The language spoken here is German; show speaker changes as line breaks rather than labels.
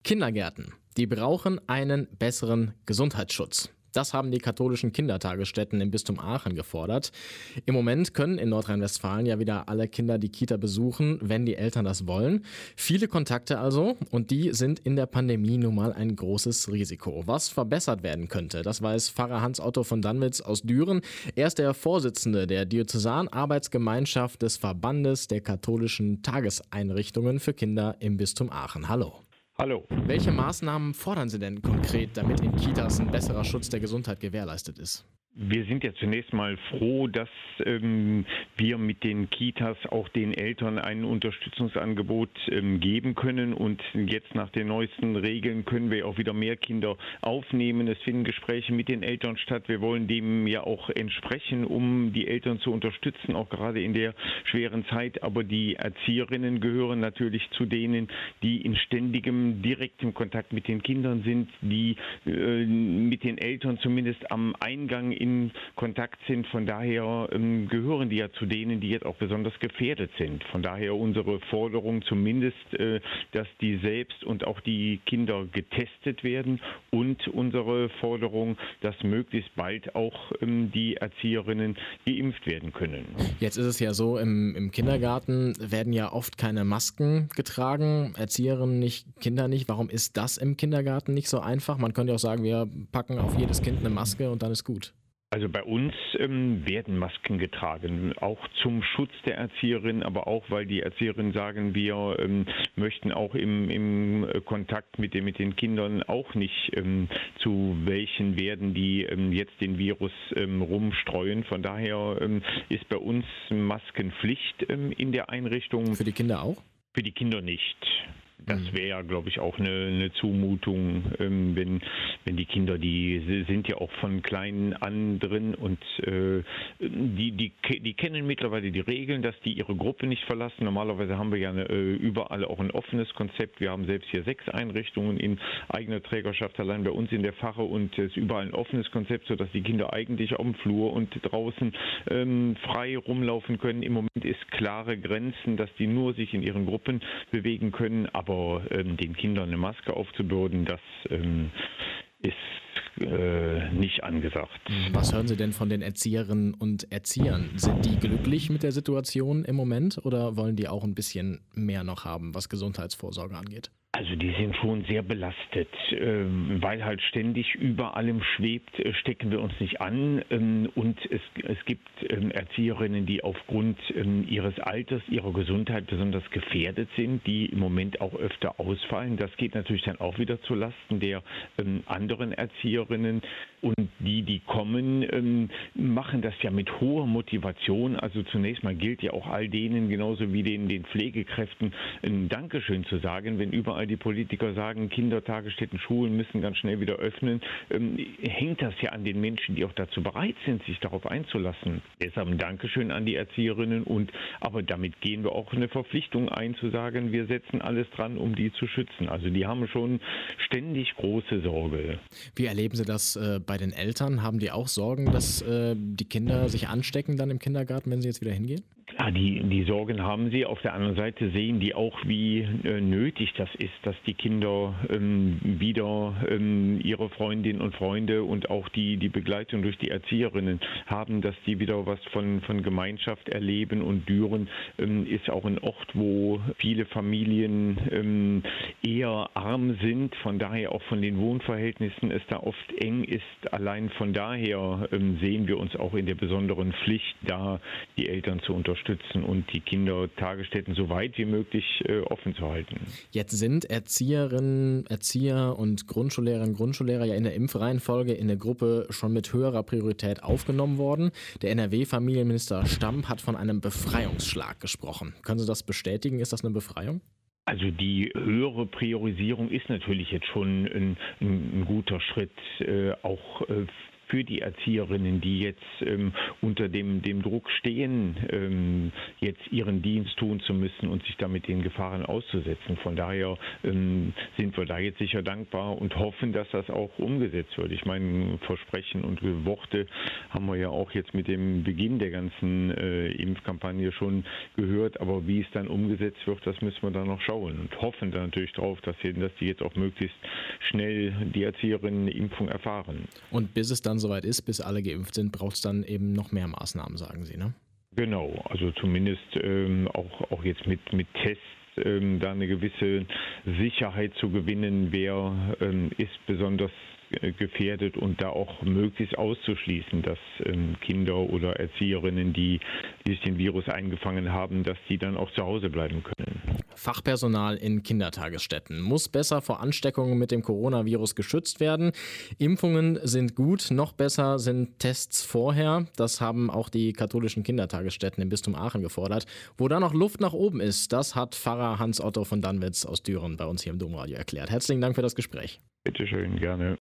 Kindergärten, die brauchen einen besseren Gesundheitsschutz. Das haben die katholischen Kindertagesstätten im Bistum Aachen gefordert. Im Moment können in Nordrhein-Westfalen ja wieder alle Kinder die Kita besuchen, wenn die Eltern das wollen. Viele Kontakte also, und die sind in der Pandemie nun mal ein großes Risiko. Was verbessert werden könnte, das weiß Pfarrer Hans-Otto von Dannwitz aus Düren. Er ist der Vorsitzende der Diözesanarbeitsgemeinschaft des Verbandes der katholischen Tageseinrichtungen für Kinder im Bistum Aachen. Hallo.
Hallo.
Welche Maßnahmen fordern Sie denn konkret, damit in Kitas ein besserer Schutz der Gesundheit gewährleistet ist?
Wir sind ja zunächst mal froh, dass wir mit den Kitas auch den Eltern ein Unterstützungsangebot geben können. Und jetzt nach den neuesten Regeln können wir auch wieder mehr Kinder aufnehmen. Es finden Gespräche mit den Eltern statt. Wir wollen dem ja auch entsprechen, um die Eltern zu unterstützen, auch gerade in der schweren Zeit. Aber die Erzieherinnen gehören natürlich zu denen, die in ständigem, direktem Kontakt mit den Kindern sind, die mit den Eltern zumindest am Eingang in Kontakt sind. Von daher gehören die ja zu denen, die jetzt auch besonders gefährdet sind. Von daher unsere Forderung zumindest, dass die selbst und auch die Kinder getestet werden, und unsere Forderung, dass möglichst bald auch die Erzieherinnen geimpft werden können.
Jetzt ist es ja so, im Kindergarten werden ja oft keine Masken getragen, Erzieherinnen nicht, Kinder nicht. Warum ist das im Kindergarten nicht so einfach? Man könnte ja auch sagen, wir packen auf jedes Kind eine Maske und dann ist gut.
Also bei uns werden Masken getragen, auch zum Schutz der Erzieherin, aber auch, weil die Erzieherinnen sagen, wir möchten auch im Kontakt mit den Kindern auch nicht zu welchen werden, die jetzt den Virus rumstreuen. Von daher ist bei uns Maskenpflicht in der Einrichtung.
Für die Kinder auch?
Für die Kinder nicht. Das wäre ja, glaube ich, auch eine Zumutung, wenn die Kinder, die sind ja auch von Kleinen an drin, und die kennen mittlerweile die Regeln, dass die ihre Gruppe nicht verlassen. Normalerweise haben wir ja überall auch ein offenes Konzept. Wir haben selbst hier 6 Einrichtungen in eigener Trägerschaft, allein bei uns in der Pfarre, und es ist überall ein offenes Konzept, sodass die Kinder eigentlich auf dem Flur und draußen frei rumlaufen können. Im Moment ist klare Grenzen, dass die nur sich in ihren Gruppen bewegen können, aber den Kindern eine Maske aufzubürden, das ist nicht angesagt.
Was hören Sie denn von den Erzieherinnen und Erziehern? Sind die glücklich mit der Situation im Moment oder wollen die auch ein bisschen mehr noch haben, was Gesundheitsvorsorge angeht?
Also die sind schon sehr belastet, weil halt ständig über allem schwebt, stecken wir uns nicht an, und es gibt Erzieherinnen, die aufgrund ihres Alters, ihrer Gesundheit besonders gefährdet sind, die im Moment auch öfter ausfallen. Das geht natürlich dann auch wieder zu Lasten der anderen Erzieherinnen, und die kommen, machen das ja mit hoher Motivation. Also zunächst mal gilt ja auch all denen, genauso wie den Pflegekräften, ein Dankeschön zu sagen, wenn überall die Politiker sagen, Kindertagesstätten, Schulen müssen ganz schnell wieder öffnen, hängt das ja an den Menschen, die auch dazu bereit sind, sich darauf einzulassen. Deshalb ein Dankeschön an die Erzieherinnen, aber damit gehen wir auch eine Verpflichtung ein, zu sagen, wir setzen alles dran, um die zu schützen. Also die haben schon ständig große Sorge.
Wie erleben Sie das bei den Eltern? Haben die auch Sorgen, dass die Kinder sich anstecken dann im Kindergarten, wenn sie jetzt wieder hingehen?
Ja, die Sorgen haben sie. Auf der anderen Seite sehen die auch, wie nötig das ist, dass die Kinder wieder ihre Freundinnen und Freunde und auch die Begleitung durch die Erzieherinnen haben, dass die wieder was von Gemeinschaft erleben. Und Düren ist auch ein Ort, wo viele Familien eher arm sind, von daher auch von den Wohnverhältnissen es da oft eng ist. Allein von daher sehen wir uns auch in der besonderen Pflicht, da die Eltern zu unterstützen und die Kindertagesstätten so weit wie möglich offen zu halten.
Jetzt sind Erzieherinnen, Erzieher und Grundschullehrerinnen und Grundschullehrer ja in der Impfreihenfolge in der Gruppe schon mit höherer Priorität aufgenommen worden. Der NRW-Familienminister Stamp hat von einem Befreiungsschlag gesprochen. Können Sie das bestätigen? Ist das eine Befreiung?
Also die höhere Priorisierung ist natürlich jetzt schon ein guter Schritt, auch für die Erzieherinnen, die jetzt unter dem Druck stehen, jetzt ihren Dienst tun zu müssen und sich damit den Gefahren auszusetzen. Von daher sind wir da jetzt sicher dankbar und hoffen, dass das auch umgesetzt wird. Ich meine, Versprechen und Worte haben wir ja auch jetzt mit dem Beginn der ganzen Impfkampagne schon gehört, aber wie es dann umgesetzt wird, das müssen wir dann noch schauen und hoffen dann natürlich darauf, dass die jetzt auch möglichst schnell die Erzieherinnen eine Impfung erfahren.
Und bis es dann soweit ist, bis alle geimpft sind, braucht es dann eben noch mehr Maßnahmen, sagen Sie, ne?
Genau, also zumindest auch jetzt mit Tests da eine gewisse Sicherheit zu gewinnen, wer ist besonders gefährdet und da auch möglichst auszuschließen, dass Kinder oder Erzieherinnen, die sich den Virus eingefangen haben, dass die dann auch zu Hause bleiben können.
Fachpersonal in Kindertagesstätten muss besser vor Ansteckungen mit dem Coronavirus geschützt werden. Impfungen sind gut, noch besser sind Tests vorher. Das haben auch die katholischen Kindertagesstätten im Bistum Aachen gefordert. Wo da noch Luft nach oben ist, das hat Pfarrer Hans Otto von Danwitz aus Düren bei uns hier im Domradio erklärt. Herzlichen Dank für das Gespräch.
Bitte schön, gerne.